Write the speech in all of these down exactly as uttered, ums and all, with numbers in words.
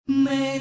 मैं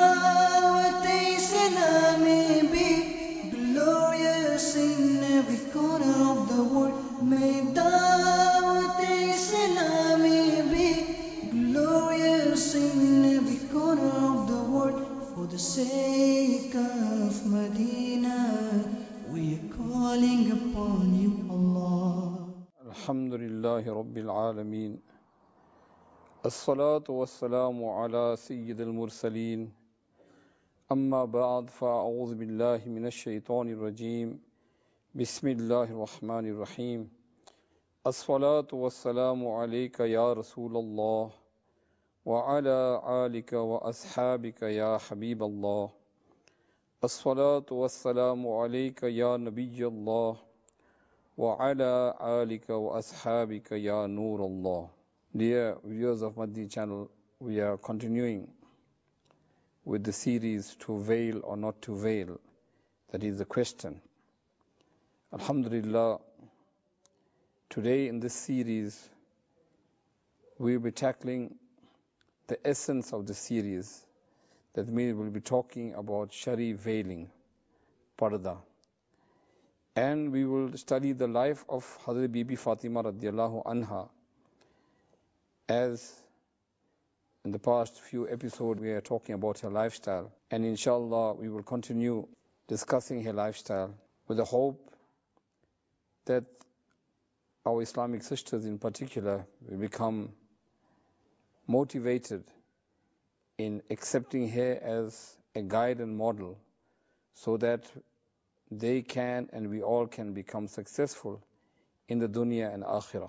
दावत-ए-इस्लामी be glorious in every corner of the world. मैं दावत-ए-इस्लामी be glorious in every corner of the world. For the sake of Medina, we are calling upon you, Allah. Alhamdulillahi Rabbil Alameen. As-salatu was-salamu ala Sayyidil Mursaleen. Amma ba'd, fa'a'udhu billahi minash shaitanir rajeem. Bismillahir Rahmanir Rahim. As-salatu was-salamu alayka ya Rasulallah wa ala alika wa ashabika ya Habiballah. As-salatu was-salamu alayka ya Nabiyallah wa ala alika wa ashabika ya Nurallah. Dear viewers of Madni channel, we are continuing with the series to veil or not to veil. That is the question. Alhamdulillah, today in this series, we will be tackling the essence of the series. That means we will be talking about Shari veiling, Parda. And we will study the life of Hazrat Bibi Fatima radiallahu anha. As in the past few episodes we are talking about her lifestyle, and inshallah we will continue discussing her lifestyle with the hope that our Islamic sisters in particular will become motivated in accepting her as a guide and model, so that they can and we all can become successful in the dunya and akhirah.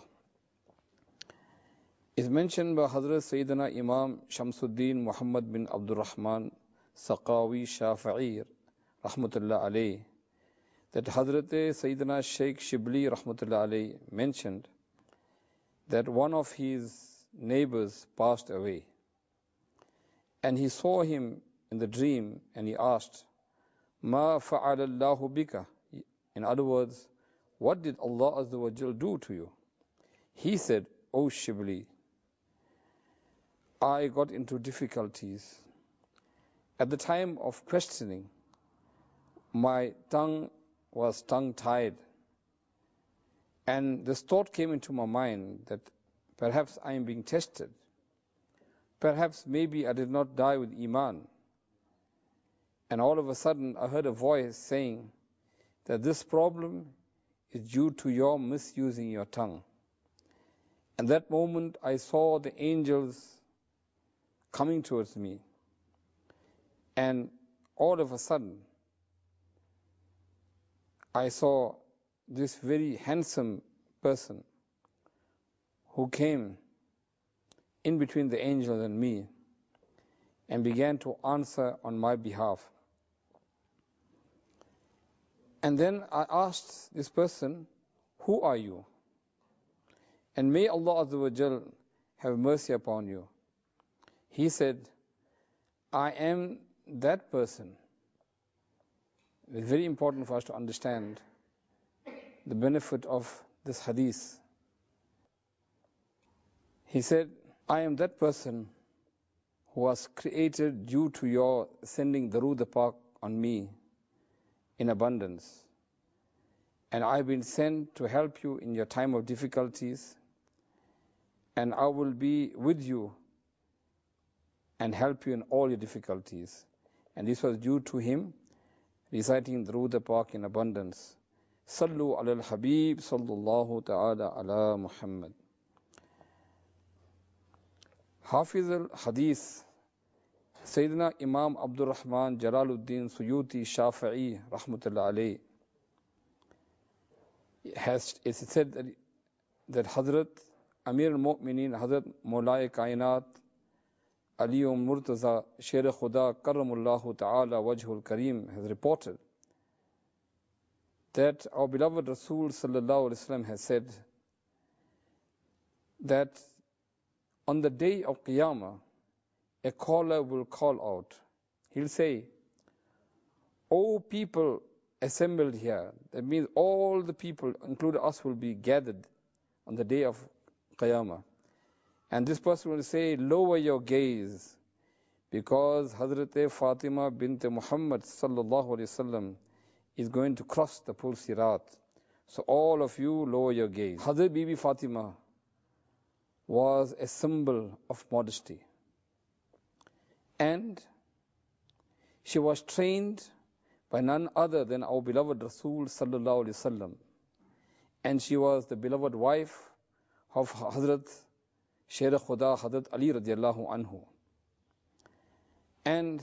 Is mentioned by Hazrat Sayyidina Imam Shamsuddin Muhammad bin Abdul Rahman Saqawi Shafi'i Rahmatullah alayh, that Hazrat Sayyidina Sheikh Shibli Rahmatullah alayh mentioned that one of his neighbors passed away, and he saw him in the dream and he asked, Ma fa'alallahu bika? In other words, what did Allah Azza wa Jal do to you? He said, O Shibli, I got into difficulties. At the time of questioning, my tongue was tongue-tied, and this thought came into my mind that perhaps I am being tested. Perhaps maybe I did not die with Iman. And all of a sudden I heard a voice saying that this problem is due to your misusing your tongue. And that moment I saw the angels coming towards me, and all of a sudden I saw this very handsome person who came in between the angels and me and began to answer on my behalf. And then I asked this person, who are you? And may Allah Azza wa Jal have mercy upon you. He said, I am that person. It's very important for us to understand the benefit of this hadith. He said, I am that person who was created due to your sending Darood Pak on me in abundance. And I've been sent to help you in your time of difficulties, and I will be with you and help you in all your difficulties. And this was due to him reciting Darood Pak in abundance. Sallu ala al-Habib sallallahu ta'ala ala Muhammad. Hafiz al-Hadith Sayyidina Imam Abdul Rahman Jalaluddin Suyuti Shafi'i Rahmatullah alayh has it said that, that Hazrat Amir al-Mu'mineen Hazrat Maulai Kainat Ali Murtaza Sher Khuda Karramullahu Ta'ala Wajhul Kareem has reported that our beloved Rasul Sallallahu Alaihi Wasallam has said that on the day of Qiyamah, a caller will call out. He'll say, O people assembled here. That means all the people, including us, will be gathered on the day of Qiyamah. And this person will say, lower your gaze, because Hazrat Fatima bint Muhammad sallallahu alaihi wasallam is going to cross the Pul Sirat. So all of you lower your gaze. Hazrat Bibi Fatima was a symbol of modesty. And she was trained by none other than our beloved Rasul sallallahu alaihi wasallam. And she was the beloved wife of Hazrat Sher Khuda Hazrat Ali radiallahu anhu. And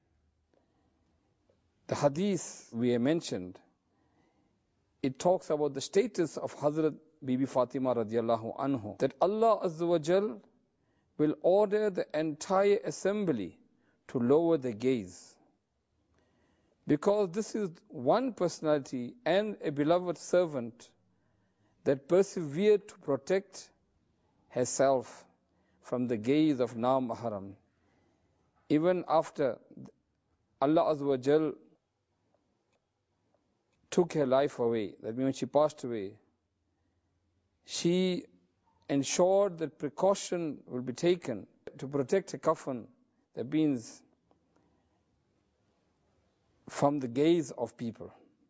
the hadith we have mentioned, it talks about the status of Hazrat Bibi Fatima radiallahu anhu, that Allah Azza wa Jal will order the entire assembly to lower the gaze. Because this is one personality and a beloved servant that persevered to protect herself from the gaze of non-mahram. Even after Allah Azza wa Jal took her life away, that means when she passed away, she ensured that precaution will be taken to protect her coffin, that means from the gaze of people.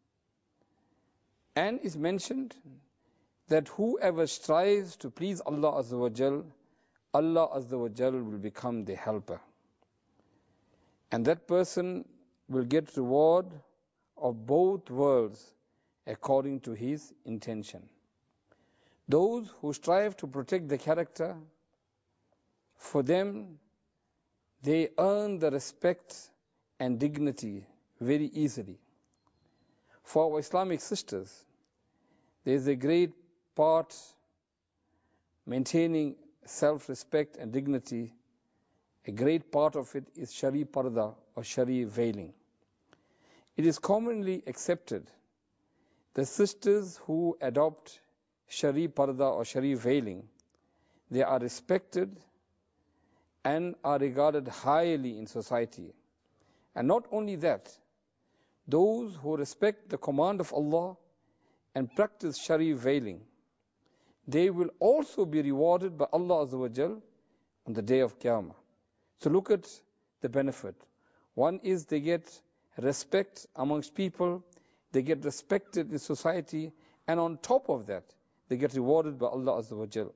And is mentioned that whoever strives to please Allah Azza wa Jal, Allah Azza wa Jal will become the helper. And that person will get reward of both worlds according to his intention. Those who strive to protect the character, for them, they earn the respect and dignity very easily. For our Islamic sisters, there is a great part maintaining self-respect and dignity. A great part of it is Shari Parda or Shari veiling. It is commonly accepted the sisters who adopt Shari Parda or Shari veiling, they are respected and are regarded highly in society. And not only that, those who respect the command of Allah and practice Shari veiling, they will also be rewarded by Allah Azza wa Jal on the day of Qiyamah. So look at the benefit. One is they get respect amongst people, they get respected in society, and on top of that, they get rewarded by Allah Azza wa Jal.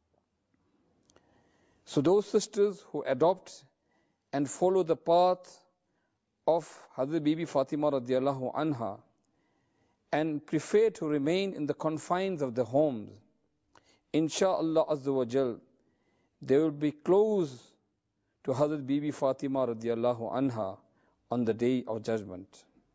So those sisters who adopt and follow the path of Hazrat Bibi Fatima radiallahu anha and prefer to remain in the confines of the homes, insha'Allah Azza wa Jal, they will be close to Hazrat Bibi Fatima radiallahu anha on the day of judgment.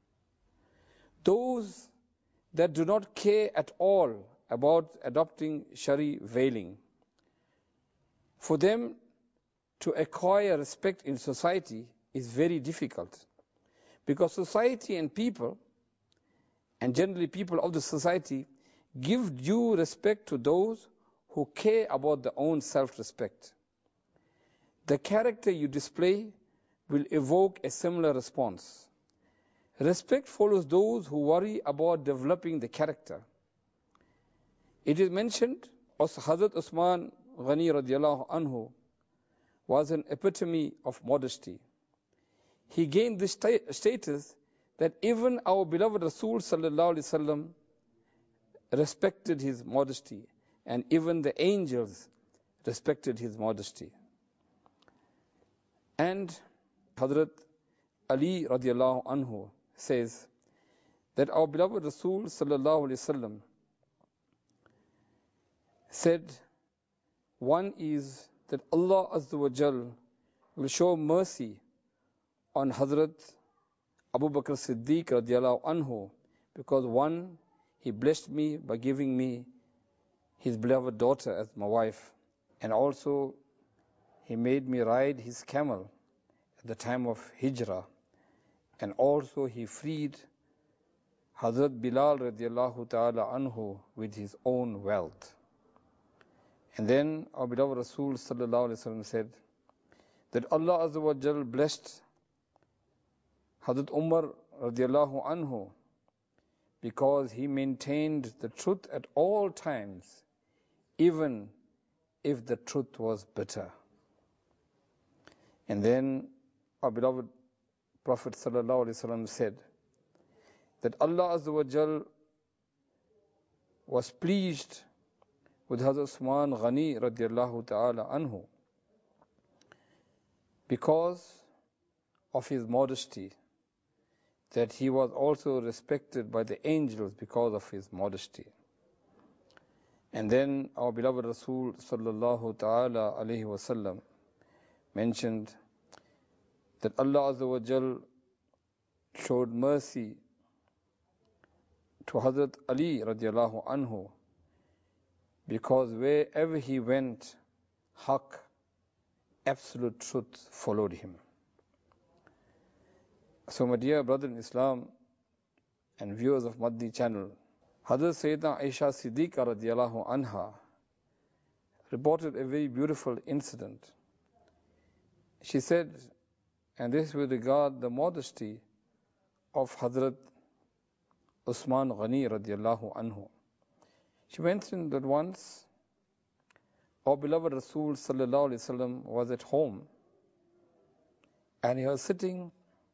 Those that do not care at all about adopting Shari veiling, for them to acquire respect in society is very difficult. Because society and people, and generally people of the society, give due respect to those who care about their own self-respect. The character you display will evoke a similar response. Respect follows those who worry about developing the character. It is mentioned as Hazrat Usman Ghani radiallahu anhu was an epitome of modesty. He gained this sta- status that even our beloved Rasul sallallahu alaihi wasallam respected his modesty, and even the angels respected his modesty. And Hazrat Ali radiallahu anhu says that our beloved Rasul sallallahu alaihi wasallam said, one is that Allah Azza wa Jal will show mercy on Hazrat Abu Bakr Siddiq radiallahu anhu, because one, he blessed me by giving me his beloved daughter as my wife, and also he made me ride his camel at the time of Hijrah, and also he freed Hazrat Bilal radiallahu ta'ala anhu with his own wealth. And then our beloved Rasul sallallahu alaihi wasallam said that Allah Azza wa Jal blessed Hazrat Umar radiallahu anhu because he maintained the truth at all times, even if the truth was bitter. And then our beloved Prophet sallallahu alaihi wasallam said that Allah Azza wa Jal was pleased with Hazrat Usman Ghani radiallahu ta'ala anhu because of his modesty, that he was also respected by the angels because of his modesty. And then our beloved Rasul sallallahu ta'ala alayhi wasallam mentioned that Allah Azza wa Jal showed mercy to Hazrat Ali radiallahu anhu because wherever he went, haqq, absolute truth followed him. So my dear brother in Islam and viewers of Madni channel, Hazrat Sayyidina Aisha Siddiqa radiallahu anha reported a very beautiful incident. She said, and this with regard the modesty of Hazrat Usman Ghani radiallahu anhu. She mentioned that once our beloved Rasul sallallahu alaihi wasallam was at home and he was sitting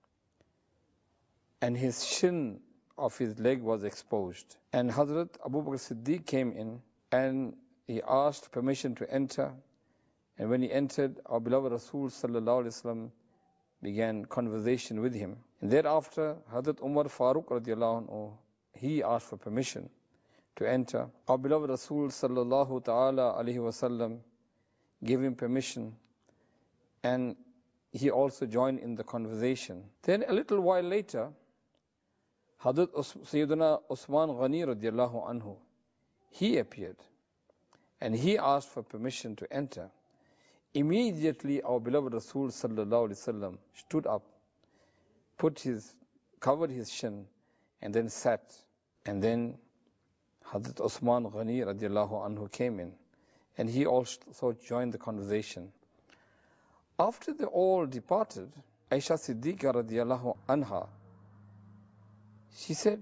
and his shin of his leg was exposed. And Hazrat Abu Bakr Siddiq came in and he asked permission to enter. And when he entered, our beloved Rasul sallallahu alaihi wasallam began conversation with him. And thereafter, Hazrat Umar Farooq radiallahu anhu, he asked for permission to enter. Our beloved Rasul sallallahu ta'ala alaihi wasallam gave him permission and he also joined in the conversation. Then a little while later, Hazrat Sayyidina Usman Ghani radiallahu anhu, he appeared and he asked for permission to enter. Immediately our beloved Rasul sallallahu alaihi wasallam stood up, put his, covered his shin and then sat. And then Hazrat Usman Ghani radiallahu anhu came in and he also joined the conversation. After they all departed, Aisha Siddiqa radiallahu anha, she said,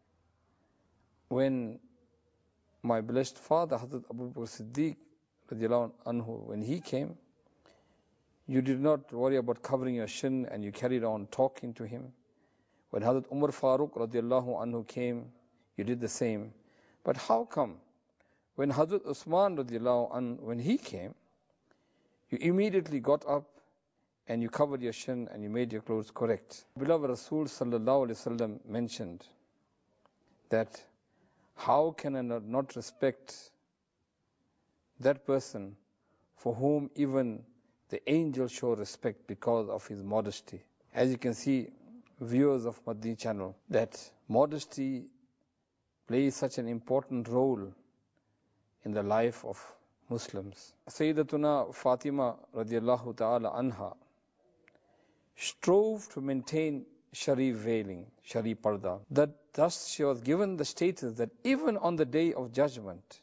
when my blessed father Hazrat Abu Bakr Siddiq radiallahu anhu, when he came, you did not worry about covering your shin and you carried on talking to him. When Hazrat Umar Farooq radiallahu anhu came, you did the same. But how come when Hazrat Usman radiallahu anhu, when he came, you immediately got up and you covered your shin and you made your clothes correct? Beloved Rasul sallallahu alaihi wasallam mentioned that how can I not respect that person for whom even the angels show respect because of his modesty? As you can see, viewers of Madni channel, that modesty plays such an important role in the life of Muslims. Sayyidatuna Fatima radiallahu ta'ala anha strove to maintain Sharif veiling, Sharif parda. That thus she was given the status that even on the day of judgment,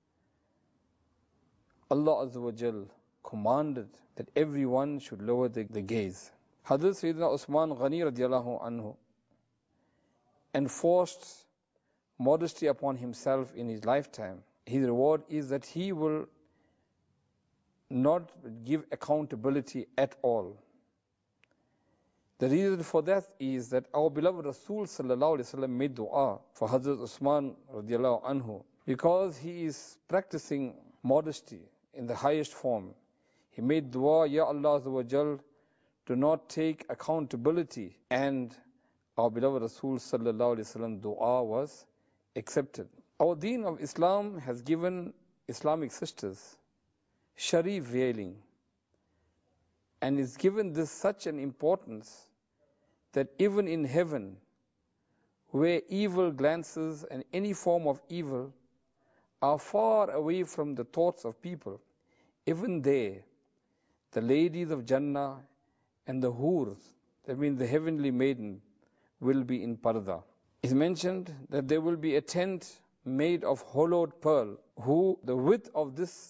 Allah Azza wa Jal commanded that everyone should lower the, the gaze. Hazrat Sayyidina Usman Ghani radiallahu anhu enforced modesty upon himself in his lifetime. His reward is that he will not give accountability at all. The reason for that is that our beloved Rasul sallallahu alaihi wasallam made dua for Hazrat Usman radiallahu anhu because he is practicing modesty in the highest form. He made dua, Ya Allah Azza wa Jal, do not take accountability, and our beloved Rasul sallallahu alaihi wasallam dua was accepted. Our deen of Islam has given Islamic sisters Sharif veiling and is given this such an importance that even in heaven, where evil glances and any form of evil are far away from the thoughts of people, even there, the ladies of Jannah and the hurs, that means the heavenly maiden, will be in parda. It's mentioned that there will be a tent made of hollowed pearl, who the width of this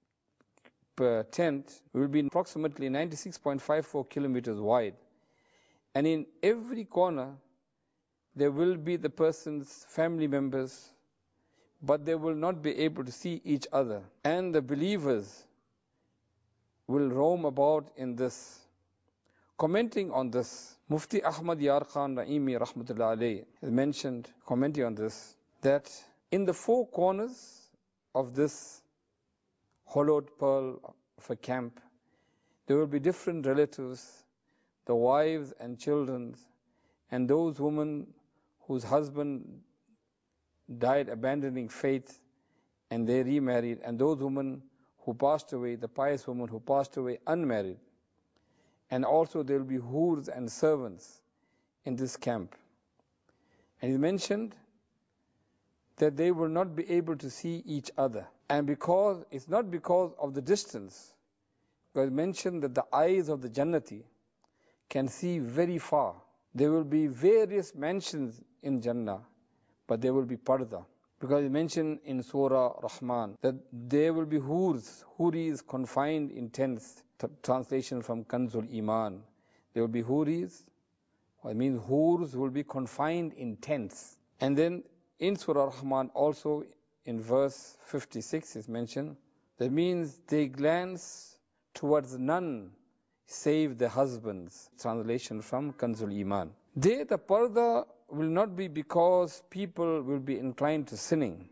tent will be approximately ninety-six point five four kilometers wide. And in every corner, there will be the person's family members, but they will not be able to see each other. And the believers will roam about in this Commenting on this, Mufti Ahmad Yar Khan Naimi Rahmatullah Alayhi has mentioned, commenting on this, that in the four corners of this hollowed pearl of a camp, there will be different relatives, the wives and children, and those women whose husband died abandoning faith and they remarried, and those women who passed away, the pious women who passed away unmarried. And also there will be hurs and servants in this camp. And he mentioned that they will not be able to see each other. And because it's not because of the distance, because he mentioned that the eyes of the Jannati can see very far. There will be various mansions in Jannah, but there will be parda. Because he mentioned in Surah Rahman that there will be hurs, huris confined in tents, translation from Kanzul Iman. There will be huris, it means hurs will be confined in tents. And then in Surah Rahman also in verse fifty-six is mentioned, that means they glance towards none save the husbands. Translation from Kanzul Iman. There the parda will not be because people will be inclined to sinning.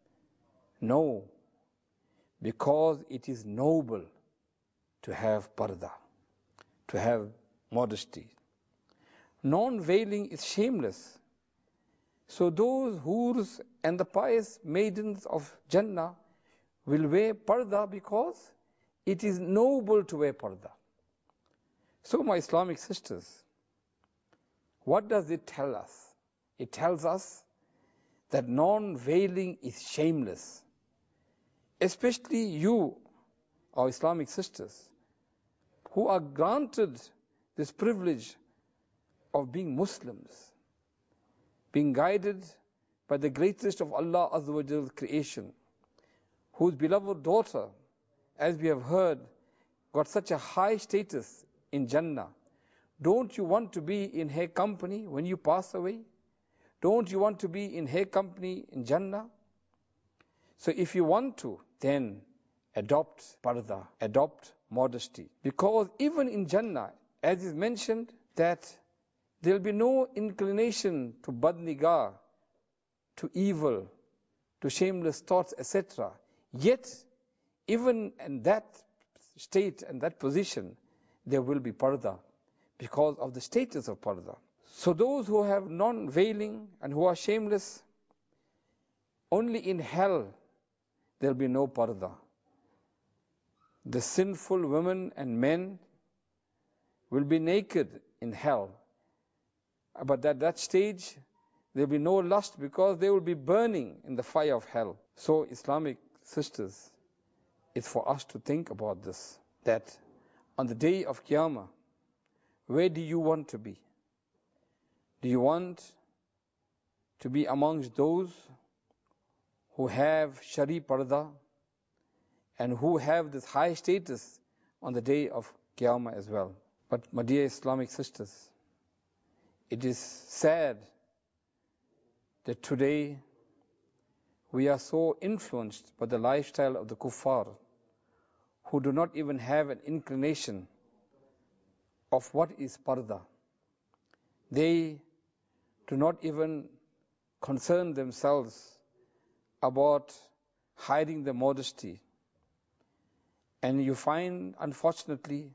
No, because it is noble to have parda, to have modesty. Non-veiling is shameless. So those hurs and the pious maidens of Jannah will wear parda because it is noble to wear parda. So my Islamic sisters, what does it tell us? It tells us that non-veiling is shameless. Especially you, our Islamic sisters, who are granted this privilege of being Muslims, being guided by the greatest of Allah Azza wa Jall's creation, whose beloved daughter, as we have heard, got such a high status in Jannah. Don't you want to be in her company when you pass away? Don't you want to be in her company in Jannah? So if you want to, then adopt parda, adopt modesty. Because even in Jannah, as is mentioned, that there will be no inclination to badnigah, to evil, to shameless thoughts, et cetera. Yet, even in that state and that position, there will be parda because of the status of parda. So those who have non-veiling and who are shameless, only in hell there will be no parda. The sinful women and men will be naked in hell. But at that stage, there will be no lust because they will be burning in the fire of hell. So Islamic sisters, it's for us to think about this, that on the day of Qiyamah, where do you want to be? Do you want to be amongst those who have Shari Parda and who have this high status on the day of Qiyamah as well? But my dear Islamic sisters, it is sad that today we are so influenced by the lifestyle of the kuffar, who do not even have an inclination of what is parda. They do not even concern themselves about hiding their modesty. And you find, unfortunately,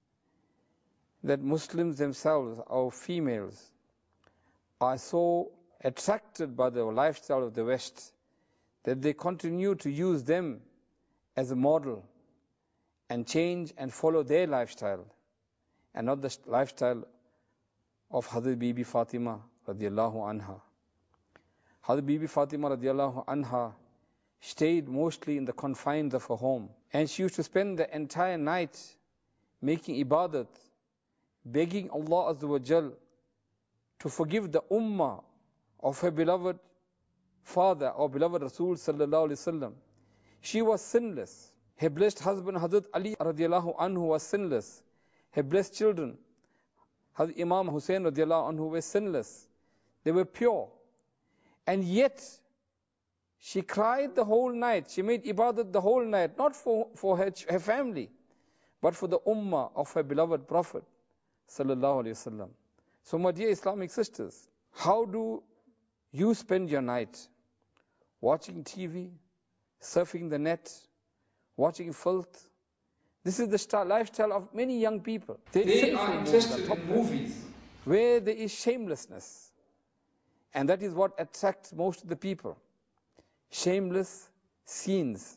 that Muslims themselves, our females, are so attracted by the lifestyle of the West that they continue to use them as a model and change and follow their lifestyle and not the lifestyle of Hazrat Bibi Fatima radiallahu anha. Hazrat Bibi Fatima radiallahu anha stayed mostly in the confines of her home, and she used to spend the entire night making ibadat, begging Allah Azza wa Jal to forgive the ummah of her beloved father, our beloved Rasul sallallahu alaihi wasallam. She was sinless. Her blessed husband Hazrat Ali radiallahu anhu was sinless. Her blessed children Hazrat Imam Hussein radiallahu anhu were sinless. They were pure. And yet, she cried the whole night. She made ibadat the whole night, not for, for her, her family, but for the ummah of her beloved Prophet sallallahu alaihi wasallam. So my dear Islamic sisters, how do you spend your night? Watching T V, surfing the net, watching filth. This is the style, lifestyle of many young people. They, they are interested in movies where there is shamelessness. And that is what attracts most of the people. Shameless scenes.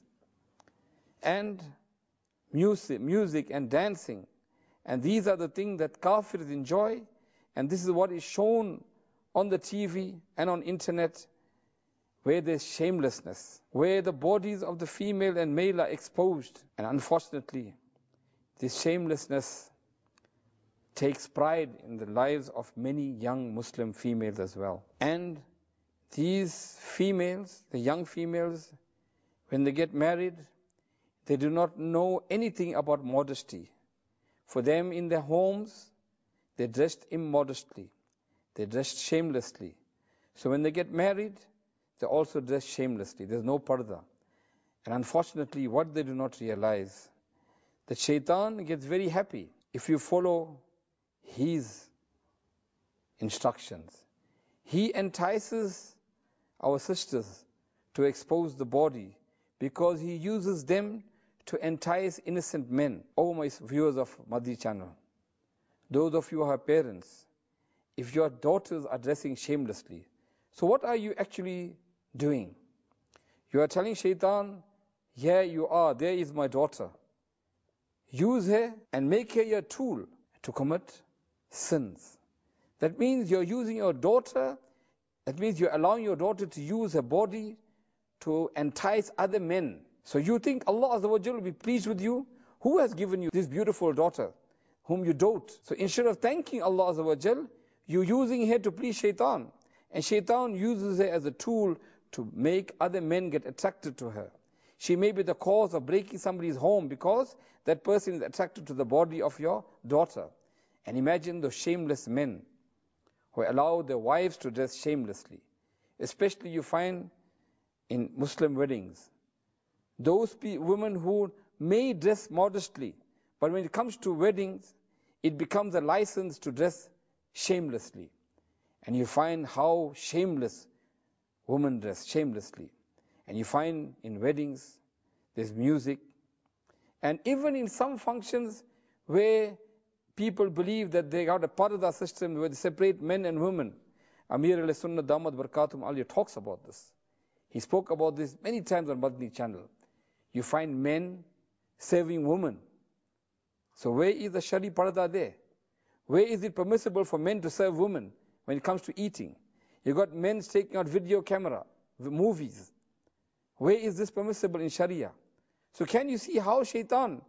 And music, music and dancing. And these are the things that kafirs enjoy. And this is what is shown on the T V and on internet, where there's shamelessness, where the bodies of the female and male are exposed. And unfortunately, this shamelessness takes pride in the lives of many young Muslim females as well. And these females, the young females, when they get married, they do not know anything about modesty. For them in their homes, they dressed immodestly. They dressed shamelessly. So when they get married, they also dress shamelessly. There's no parda. And unfortunately, what they do not realize, that shaitan gets very happy if you follow his instructions. He entices our sisters to expose the body because he uses them to entice innocent men. Oh, my viewers of Madri channel, those of you who are parents, if your daughters are dressing shamelessly, so what are you actually doing? You are telling shaitan, here you are, there is my daughter. Use her and make her your tool to commit sins. That means you're using your daughter, that means you're allowing your daughter to use her body to entice other men. So you think Allah Azza wa Jalla will be pleased with you? Who has given you this beautiful daughter whom you dote? So instead of thanking Allah Azza wa Jalla, you're using her to please shaitan. And shaitan uses her as a tool to make other men get attracted to her. She may be the cause of breaking somebody's home because that person is attracted to the body of your daughter. And imagine those shameless men who allow their wives to dress shamelessly. Especially you find in Muslim weddings, those women who may dress modestly, but when it comes to weddings, it becomes a license to dress shamelessly. And you find how shameless women dress shamelessly. And you find in weddings, there's music. And even in some functions where people believe that they got a parda system where they separate men and women, Amir al-Sunnah Damat Barakatum Aliyah talks about this. He spoke about this many times on Madni channel. You find men serving women. So where is the Shari parda there? Where is it permissible for men to serve women when it comes to eating? You got men taking out video camera, movies. Where is this permissible in Sharia? So can you see how shaitan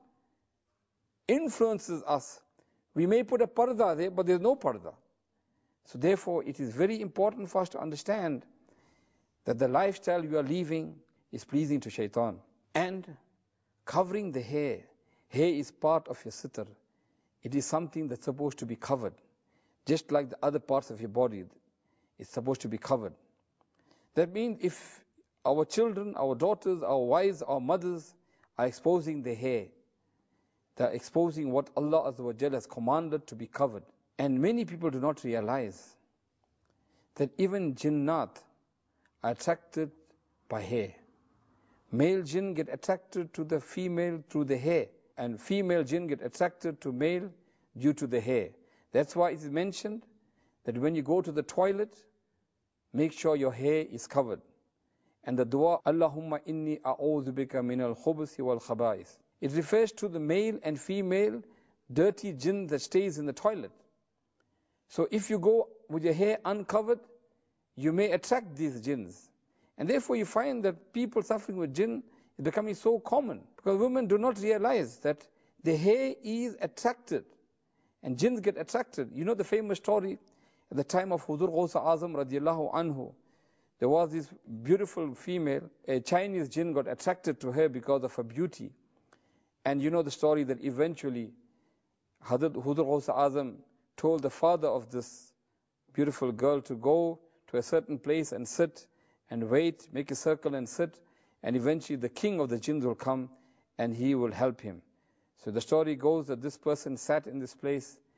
influences us? We may put a parda there, but there's no parda. So therefore, it is very important for us to understand that the lifestyle we are living is pleasing to shaitan. And covering the hair. Hair is part of your sitr. It is something that's supposed to be covered. Just like the other parts of your body, it's supposed to be covered. That means if our children, our daughters, our wives, our mothers are exposing their hair, they are exposing what Allah Azza wa Jalla has commanded to be covered. And many people do not realize that even jinnat are attracted by hair. Male jinn get attracted to the female through the hair, and female jinn get attracted to male due to the hair. That's why it is mentioned that when you go to the toilet, make sure your hair is covered. And the dua, Allahumma inni a'udhu bika min al-khubuthi wal khaba'is. It refers to the male and female dirty jinn that stays in the toilet. So if you go with your hair uncovered, you may attract these jinns. And therefore you find that people suffering with jinn is becoming so common. Because women do not realize that the hair is attracted. And jinns get attracted. You know the famous story at the time of Hudur Ghaus Azam radiallahu anhu. There was this beautiful female, a Chinese jinn got attracted to her because of her beauty. And you know the story that eventually Hudur Ghaus Azam told the father of this beautiful girl to go to a certain place and sit and wait, make a circle and sit, and eventually the king of the jinns will come and he will help him. So the story goes that this person sat in this place,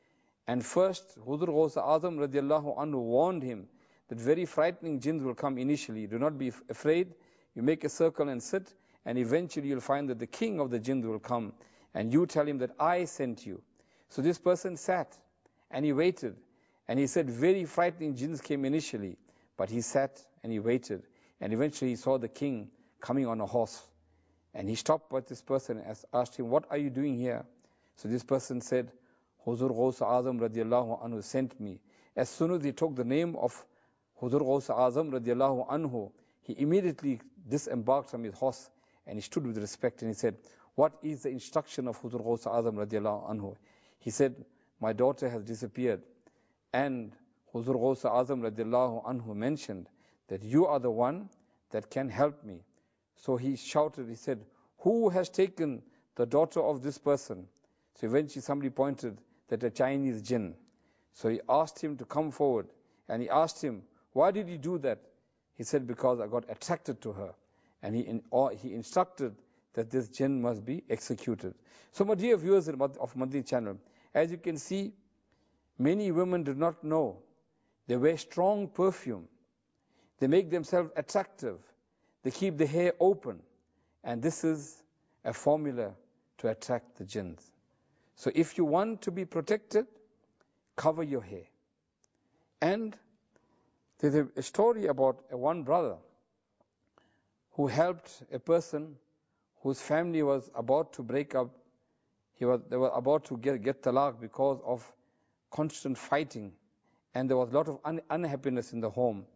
And first, Huzur Ghaus Azam radiallahu anhu warned him that very frightening jinns will come initially. Do not be afraid. You make a circle and sit, and eventually you'll find that the king of the jinns will come, and you tell him that I sent you. So this person sat, and he waited, and he said very frightening jinns came initially, but he sat and he waited, and eventually he saw the king coming on a horse. And he stopped with this person and asked him, what are you doing here? So this person said, Huzur Ghaus Azam radiallahu anhu sent me. As soon as he took the name of Huzur Ghaus Azam radiallahu anhu, he immediately disembarked from his horse and he stood with respect and he said, what is the instruction of Huzur Ghaus Azam radiallahu anhu? He said, my daughter has disappeared. And Huzur Ghaus Azam radiallahu anhu mentioned that you are the one that can help me. So he shouted, he said, who has taken the daughter of this person? So eventually somebody pointed that a Chinese jinn. So he asked him to come forward and he asked him, why did you do that? He said, because I got attracted to her. And he, in, or he instructed that this jinn must be executed. So my dear viewers of Madani channel, as you can see, many women do not know. They wear strong perfume. They make themselves attractive. They keep the hair open. And this is a formula to attract the jinns. So if you want to be protected, cover your hair. And there's a, a story about a one brother who helped a person whose family was about to break up. He was, they were about to get, get talaq because of constant fighting. And there was a lot of un, unhappiness in the home.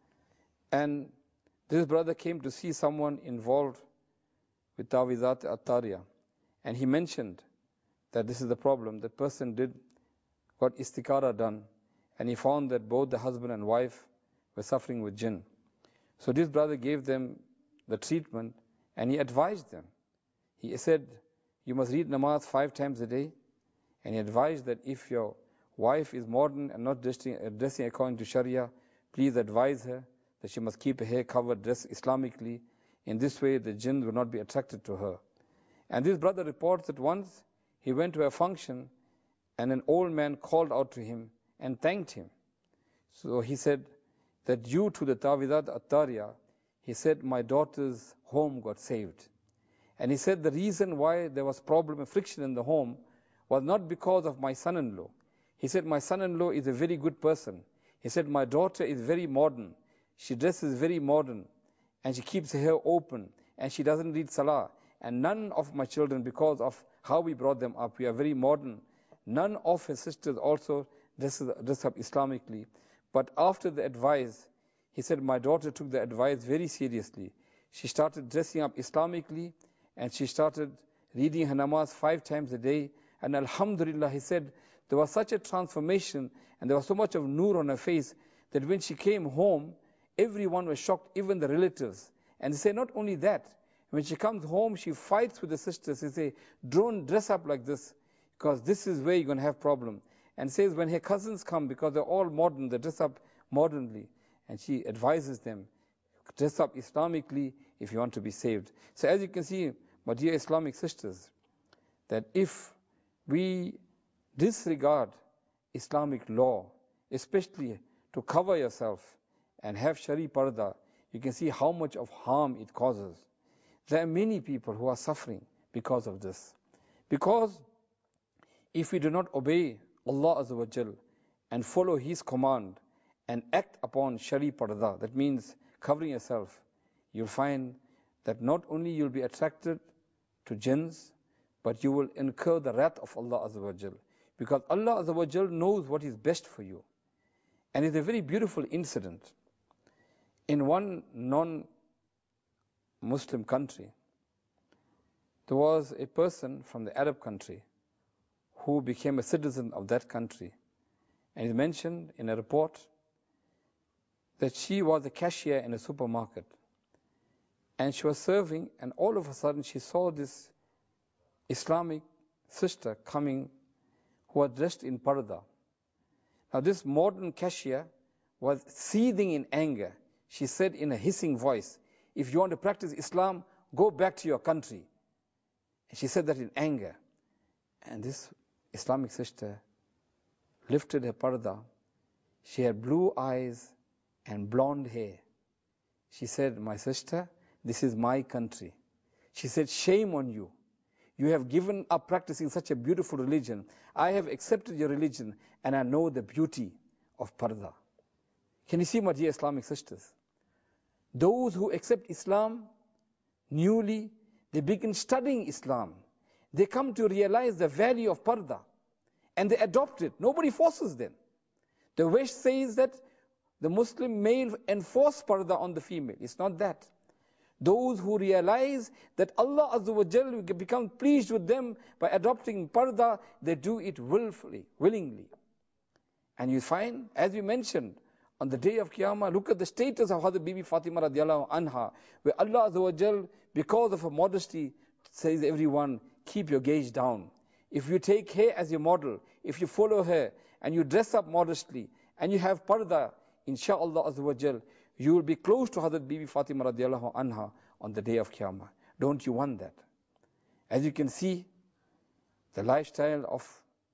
And this brother came to see someone involved with Ta'wizat At-Tariya. And he mentioned that this is the problem. The person did, got istikara done. And he found that both the husband and wife were suffering with jinn. So this brother gave them the treatment and he advised them. He said, you must read namaz five times a day. And he advised that if your wife is modern and not dressing, uh, dressing according to Sharia, please advise her that she must keep her hair covered, dress Islamically. In this way, the jinn will not be attracted to her. And this brother reports that once he went to a function and an old man called out to him and thanked him. So he said that due to the Ta'wizat At-Tariya, he said, my daughter's home got saved. And he said the reason why there was problem and friction in the home was not because of my son-in-law. He said, my son-in-law is a very good person. He said, my daughter is very modern. She dresses very modern. And she keeps her hair open. And she doesn't read salah. And none of my children, because of how we brought them up, we are very modern. None of her sisters also dress, dress up Islamically. But after the advice, he said, my daughter took the advice very seriously. She started dressing up Islamically, and she started reading her namaz five times a day. And alhamdulillah, he said, there was such a transformation, and there was so much of nur on her face, that when she came home, everyone was shocked, even the relatives. And they say, not only that, when she comes home, she fights with the sisters. They say, don't dress up like this, because this is where you're going to have problem. And says, when her cousins come, because they're all modern, they dress up modernly. And she advises them, dress up Islamically if you want to be saved. So as you can see, my dear Islamic sisters, that if we disregard Islamic law, especially to cover yourself and have Shari Parda, you can see how much of harm it causes. There are many people who are suffering because of this. Because if we do not obey Allah Azza wa Jal and follow His command and act upon Shari Parda, that means covering yourself, you'll find that not only you'll be attracted to jinns, but you will incur the wrath of Allah Azza wa Jal. Because Allah Azza wa Jal knows what is best for you. And it's a very beautiful incident. In one non-Muslim country, there was a person from the Arab country who became a citizen of that country. And it's mentioned in a report that she was a cashier in a supermarket. And she was serving, and all of a sudden she saw this Islamic sister coming who was dressed in parda. Now this modern cashier was seething in anger. She said in a hissing voice, if you want to practice Islam, go back to your country. And she said that in anger. And this Islamic sister lifted her parda. She had blue eyes and blonde hair. She said, my sister, this is my country. She said, shame on you. You have given up practicing such a beautiful religion. I have accepted your religion and I know the beauty of parda. Can you see, my dear Islamic sisters? Those who accept Islam newly, they begin studying Islam. They come to realize the value of parda and they adopt it. Nobody forces them. The West says that the Muslim male enforce parda on the female. It's not that. Those who realize that Allah Azza wa Jal will become pleased with them by adopting parda, they do it willfully, willingly. And you find, as we mentioned, on the day of Qiyamah, look at the status of Hazrat Bibi Fatima radiallahu anha, where Allah Azza wa Jal, because of her modesty, says everyone, keep your gaze down. If you take her as your model, if you follow her, and you dress up modestly, and you have parda, inshaAllah Azza wa Jal, you will be close to Hazrat Bibi Fatima radiallahu anha on the day of Qiyamah. Don't you want that? As you can see, the lifestyle of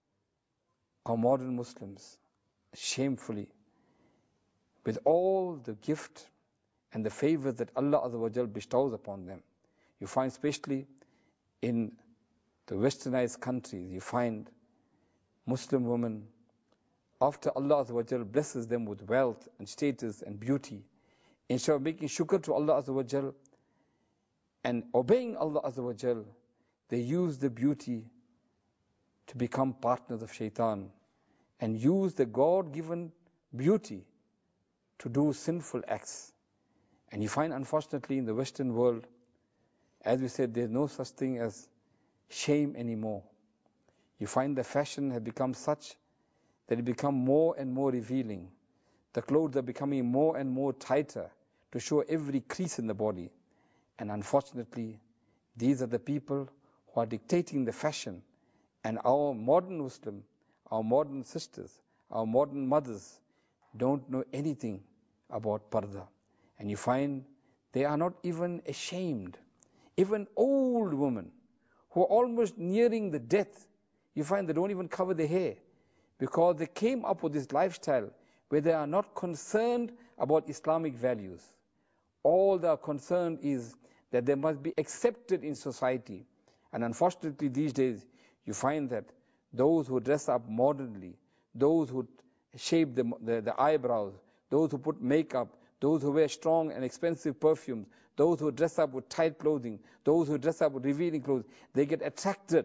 our modern Muslims, shamefully, with all the gift and the favors that Allah Azza wa Jal bestows upon them. You find especially in the westernized countries, you find Muslim women, after Allah Azza wa Jal blesses them with wealth and status and beauty, instead of making shukr to Allah Azza wa Jal and obeying Allah Azza wa Jal, they use the beauty to become partners of shaitan and use the God-given beauty to do sinful acts. And you find, unfortunately, in the Western world, as we said, there's no such thing as shame anymore. You find the fashion has become such that it become more and more revealing. The clothes are becoming more and more tighter to show every crease in the body. And unfortunately, these are the people who are dictating the fashion. And our modern Muslim, our modern sisters, our modern mothers don't know anything about parda. And you find they are not even ashamed. Even old women who are almost nearing the death, you find they don't even cover their hair, because they came up with this lifestyle where they are not concerned about Islamic values. All they are concerned is that they must be accepted in society. And unfortunately these days, you find that those who dress up modernly, those who shape the, the, the eyebrows, those who put makeup, those who wear strong and expensive perfumes, those who dress up with tight clothing, those who dress up with revealing clothes, they get attracted.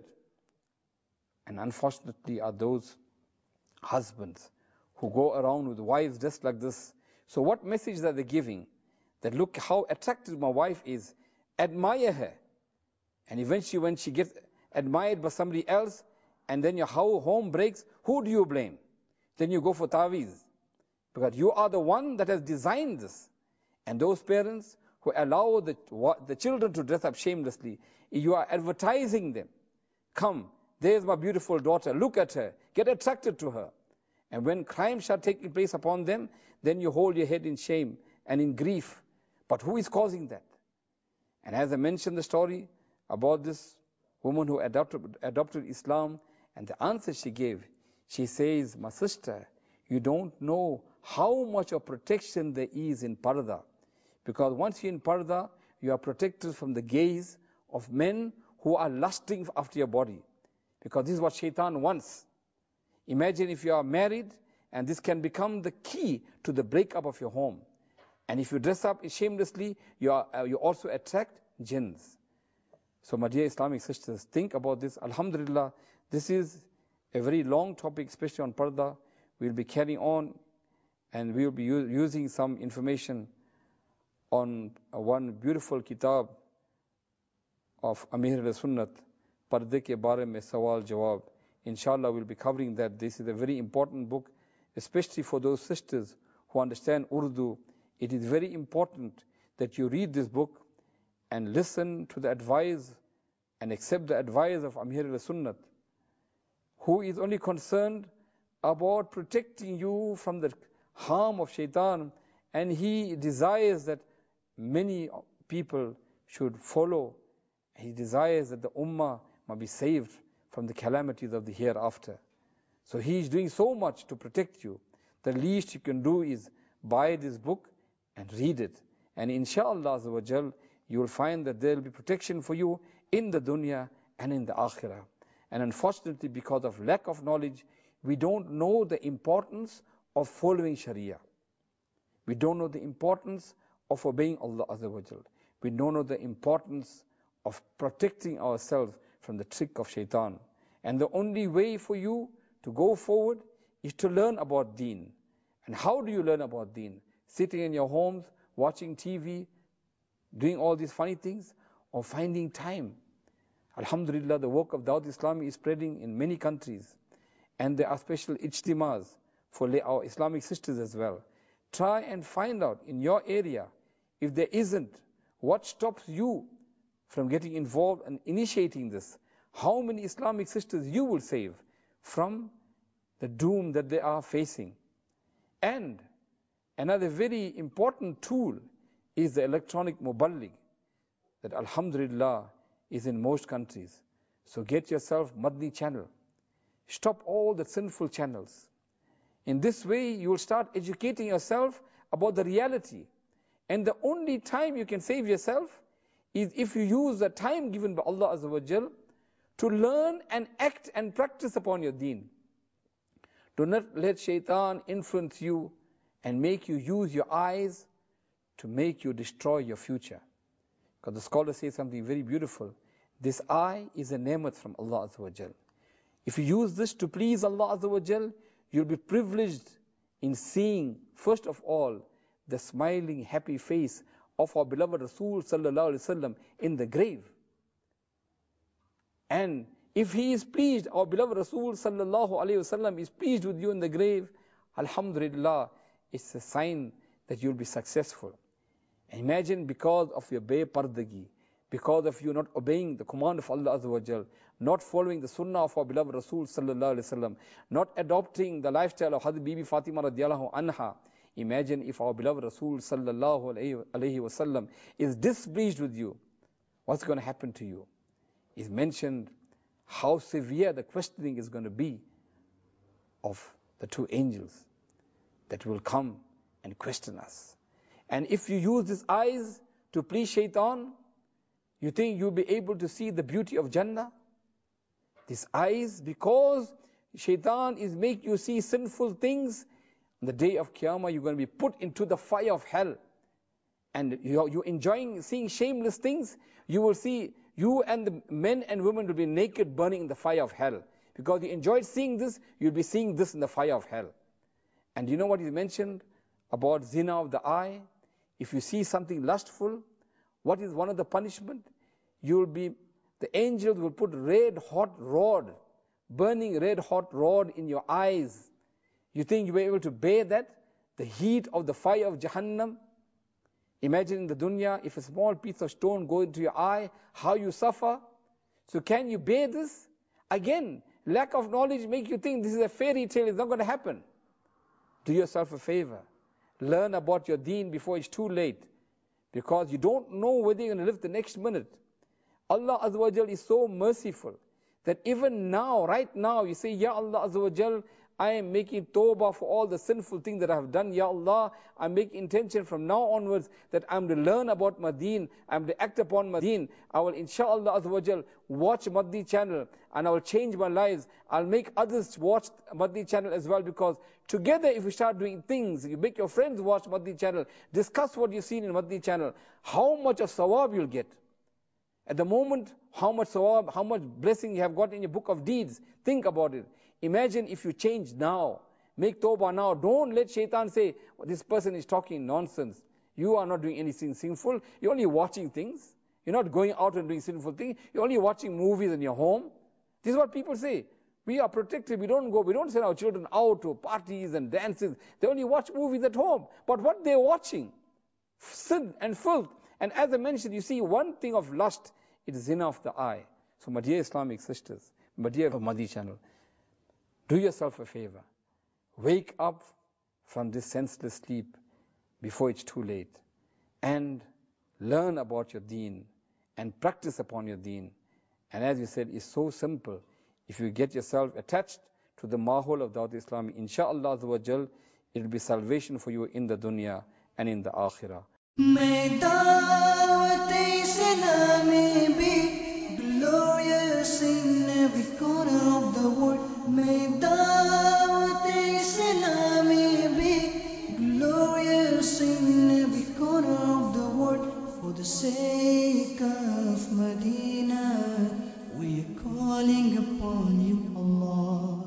And unfortunately are those husbands who go around with wives dressed like this. So what message are they giving? That look how attractive my wife is, admire her. And eventually when she gets admired by somebody else, and then your home breaks, who do you blame? Then you go for taweez, because you are the one that has designed this. And those parents who allow the, the children to dress up shamelessly, you are advertising them. Come, there's my beautiful daughter, look at her, get attracted to her. And when crime shall take place upon them, then you hold your head in shame and in grief. But who is causing that? And as I mentioned the story about this woman who adopted, adopted Islam, and the answer she gave, she says, my sister, you don't know how much of protection there is in parda. Because once you're in parda, you are protected from the gaze of men who are lusting after your body. Because this is what shaitan wants. Imagine if you are married, and this can become the key to the breakup of your home. And if you dress up shamelessly, you, are, uh, you also attract jinns. So my dear Islamic sisters, think about this. Alhamdulillah, this is a very long topic, especially on parda. We'll be carrying on, and we'll be u- using some information on uh, one beautiful kitab of Amir al-Sunnat, Parde ke bare mein sawal jawab. Inshallah, we'll be covering that. This is a very important book, especially for those sisters who understand Urdu. It is very important that you read this book and listen to the advice and accept the advice of Amir al-Sunnat, who is only concerned about protecting you from the harm of shaitan, and he desires that many people should follow. He desires that the ummah might be saved from the calamities of the hereafter. So he is doing so much to protect you. The least you can do is buy this book and read it. And inshallah azza wa jal, you will find that there will be protection for you in the dunya and in the akhirah. And unfortunately, because of lack of knowledge, we don't know the importance of following Sharia. We don't know the importance of obeying Allah azza wa jal. We don't know the importance of protecting ourselves from the trick of shaitan. And the only way for you to go forward is to learn about deen. And how do you learn about deen? Sitting in your homes, watching T V, doing all these funny things, or finding time. Alhamdulillah, the work of Dawat Islami is spreading in many countries. And there are special ijtimas for our Islamic sisters as well. Try and find out in your area, if there isn't, what stops you from getting involved and initiating this? How many Islamic sisters you will save from the doom that they are facing? And another very important tool is the electronic muballigh that alhamdulillah is in most countries. So get yourself Madni channel. Stop all the sinful channels. In this way you will start educating yourself about the reality. And the only time you can save yourself is if you use the time given by Allah Azza wa Jal to learn and act and practice upon your deen. Do not let shaitan influence you and make you use your eyes to make you destroy your future. Because the scholar says something very beautiful. This eye is a ni'mat from Allah Azza wa Jal. If you use this to please Allah Azza wa Jal, you'll be privileged in seeing, first of all, the smiling, happy face of our beloved Rasul Sallallahu Alaihi Wasallam in the grave. And if he is pleased, our beloved Rasul Sallallahu Alaihi Wasallam is pleased with you in the grave, alhamdulillah, it's a sign that you'll be successful. And imagine, because of your bepardagi, because of you not obeying the command of Allah Azza wa Jal, not following the sunnah of our beloved Rasul Sallallahu Alaihi Wasallam, not adopting the lifestyle of Hazrat Bibi Fatima radiallahu anha. Imagine if our beloved Rasul Sallallahu Alaihi Wasallam is displeased with you. What's going to happen to you? Is mentioned how severe the questioning is going to be of the two angels that will come and question us. And if you use these eyes to please shaitan, you think you'll be able to see the beauty of Jannah? These eyes, because shaitan is make you see sinful things, on the day of Qiyamah you're going to be put into the fire of hell. And you're, you're enjoying seeing shameless things, you will see you and the men and women will be naked burning in the fire of hell. Because you enjoyed seeing this, you'll be seeing this in the fire of hell. And you know what is mentioned about zina of the eye? If you see something lustful, what is one of the punishment? You will be, the angels will put red hot rod, burning red hot rod in your eyes. You think you'll be able to bear that? The heat of the fire of Jahannam? Imagine in the dunya, if a small piece of stone goes into your eye, how you suffer. So can you bear this? Again, lack of knowledge make you think this is a fairy tale, it's not going to happen. Do yourself a favor. Learn about your deen before it's too late. Because you don't know whether you're going to live the next minute. Allah Azza wa Jal is so merciful that even now, right now, you say, Ya Allah Azza wa Jal, I am making tawbah for all the sinful things that I have done. Ya Allah, I make intention from now onwards that I'm to learn about my deen, I'm to act upon my deen. I will inshallah Azza wa Jal watch Madni channel and I will change my lives. I'll make others watch Madni channel as well, because together if you start doing things, you make your friends watch Madni channel, discuss what you've seen in Madni channel, how much of sawab you'll get. At the moment, how much sawab, how much blessing you have got in your book of deeds. Think about it. Imagine if you change now, make tawbah now. Don't let shaitan say, well, this person is talking nonsense. You are not doing anything sinful. You're only watching things. You're not going out and doing sinful things. You're only watching movies in your home. This is what people say. We are protected. We don't go, we don't send our children out to parties and dances. They only watch movies at home. But what they're watching? Sin and filth. And as I mentioned, you see one thing of lust, it is zina of the eye. So my dear Islamic sisters, my dear Madni channel, do yourself a favor. Wake up from this senseless sleep before it's too late. And learn about your deen and practice upon your deen. And as you said, it's so simple. If you get yourself attached to the mahol of Dawat Islam, inshaAllah azza wa jal, it will be salvation for you in the dunya and in the akhirah. May Dawat Islami be glorious in every corner of the world. May Dawat Islami be glorious in every corner of the world. For the sake of Medina, we are calling upon you, Allah.